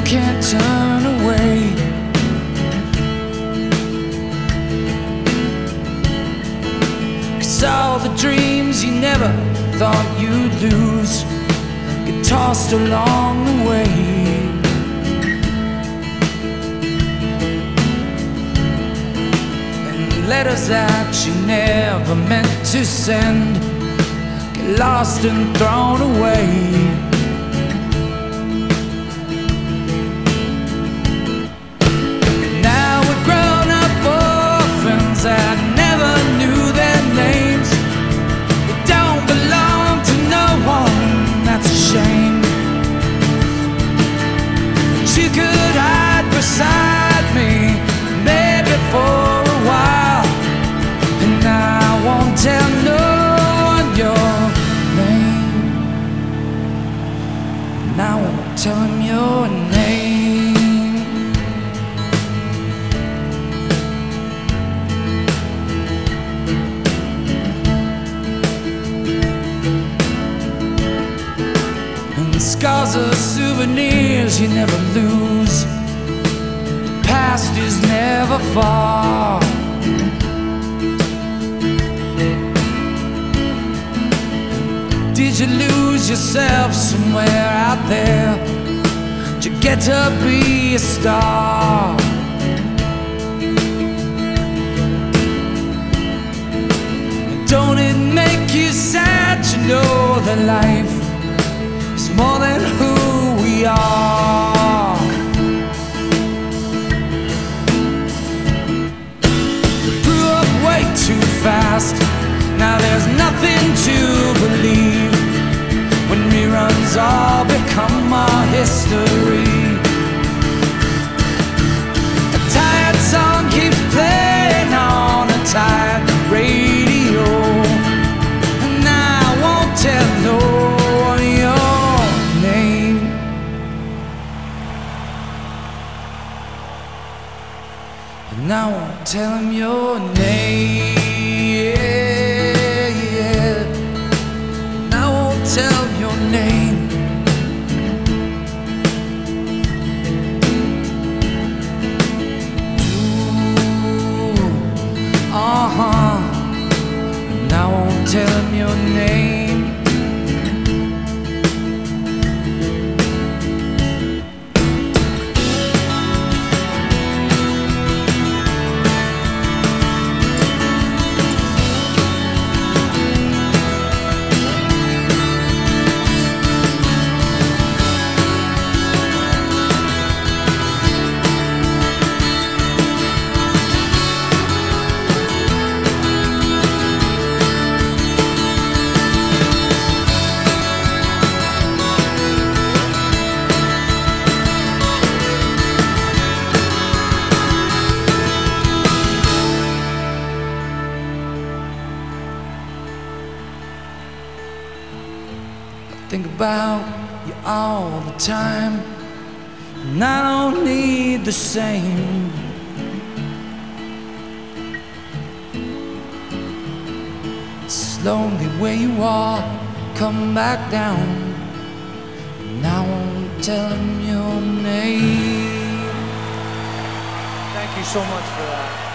can't turn away. 'Cause all the dreams you never thought you'd lose get tossed along the way. And letters that you never meant to send get lost and thrown away. That never knew their names. They don't belong to no one, that's a shame. She could hide beside me, maybe for a while, and I won't tell no one your name. And I won't tell him your name. Scars are souvenirs you never lose. The past is never far. Did you lose yourself somewhere out there? Did you get to be a star? Don't it make you sad to know that life is more than who we are? Grew up way too fast, now there's nothing to believe, when reruns all become our history. A tired song keeps playing on a tired radio, and I won't tell no one your name. And I won't tell him your name. And I won't tell him your name. And I won't tell him your name. Think about you all the time, and I don't need the same. It's lonely where you are, come back down, and I won't tell him your name. Thank you so much for that.